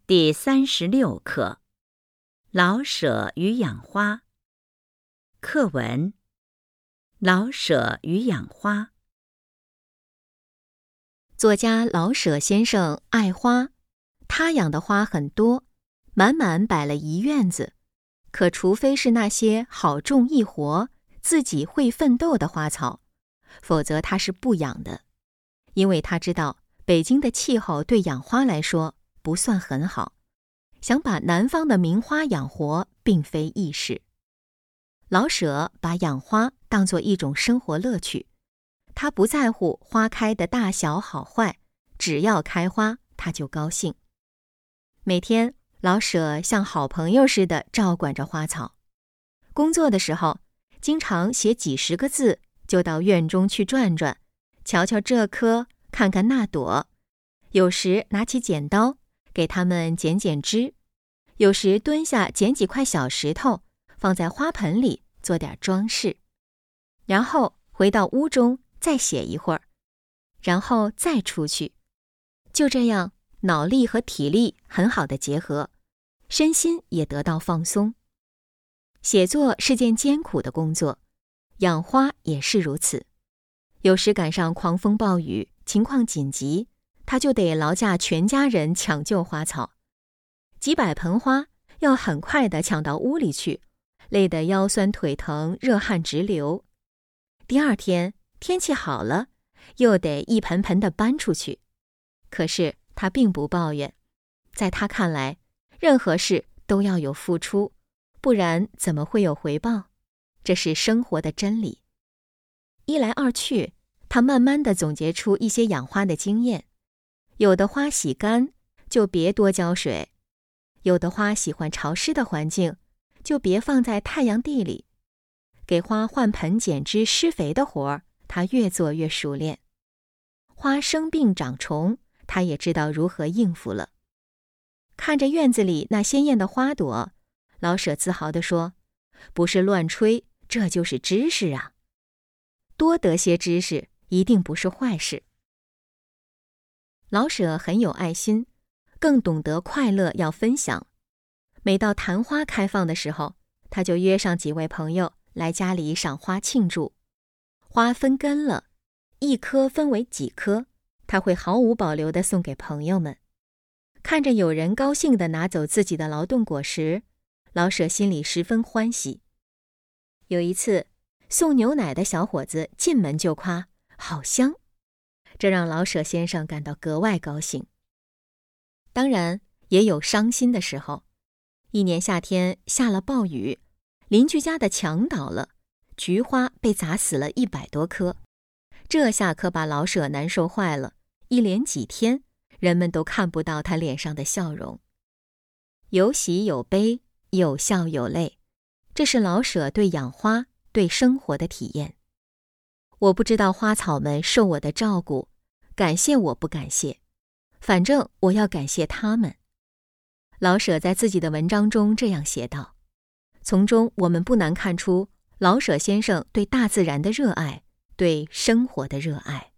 第36课：老舍与养花。课文：老舍与养花。 作家老舍先生爱花，他养的花很多，满满摆了一院子。可除非是那些好种易活、自己会奋斗的花草，否则他是不养的，因为他知道北京的气候对养花来说不算很好，想把南方的名花养活并非易事。老舍把养花当作一种生活乐趣，他不在乎花开的大小好坏，只要开花他就高兴。每天老舍像好朋友似的照管着花草，工作的时候经常写几十个字就到院中去转转，瞧瞧这棵，看看那朵，有时拿起剪刀给它们剪剪枝，有时蹲下捡几块小石头放在花盆里做点装饰，然后回到屋中再写一会儿，然后再出去。就这样，脑力和体力很好的结合，身心也得到放松。写作是件艰苦的工作，养花也是如此。有时赶上狂风暴雨，情况紧急，他就得劳驾全家人抢救花草。几百盆花要很快地抢到屋里去，累得腰酸腿疼，热汗直流。第二天天气好了，又得一盆盆地搬出去。可是他并不抱怨，在他看来，任何事都要有付出，不然怎么会有回报？这是生活的真理。一来二去，他慢慢地总结出一些养花的经验。有的花喜干，就别多浇水；有的花喜欢潮湿的环境，就别放在太阳地里。给花换盆剪枝施肥的活儿，他越做越熟练。花生病长虫，他也知道如何应付了。看着院子里那鲜艳的花朵，老舍自豪地说：“不是乱吹，这就是知识啊！”多得些知识，一定不是坏事。老舍很有爱心，更懂得快乐要分享。每到昙花开放的时候，他就约上几位朋友来家里赏花庆祝。花分根了，一颗分为几颗，他会毫无保留地送给朋友们。看着有人高兴地拿走自己的劳动果实，老舍心里十分欢喜。有一次，送牛奶的小伙子进门就夸：“好香！”这让老舍先生感到格外高兴。当然，也有伤心的时候。一年夏天下了暴雨，邻居家的墙倒了，菊花被砸死了100多棵。这下可把老舍难受坏了，一连几天，人们都看不到他脸上的笑容。有喜有悲，有笑有泪，这是老舍对养花、对生活的体验。我不知道花草们受我的照顾，感谢我不感谢，反正我要感谢他们。老舍在自己的文章中这样写道，从中我们不难看出老舍先生对大自然的热爱，对生活的热爱。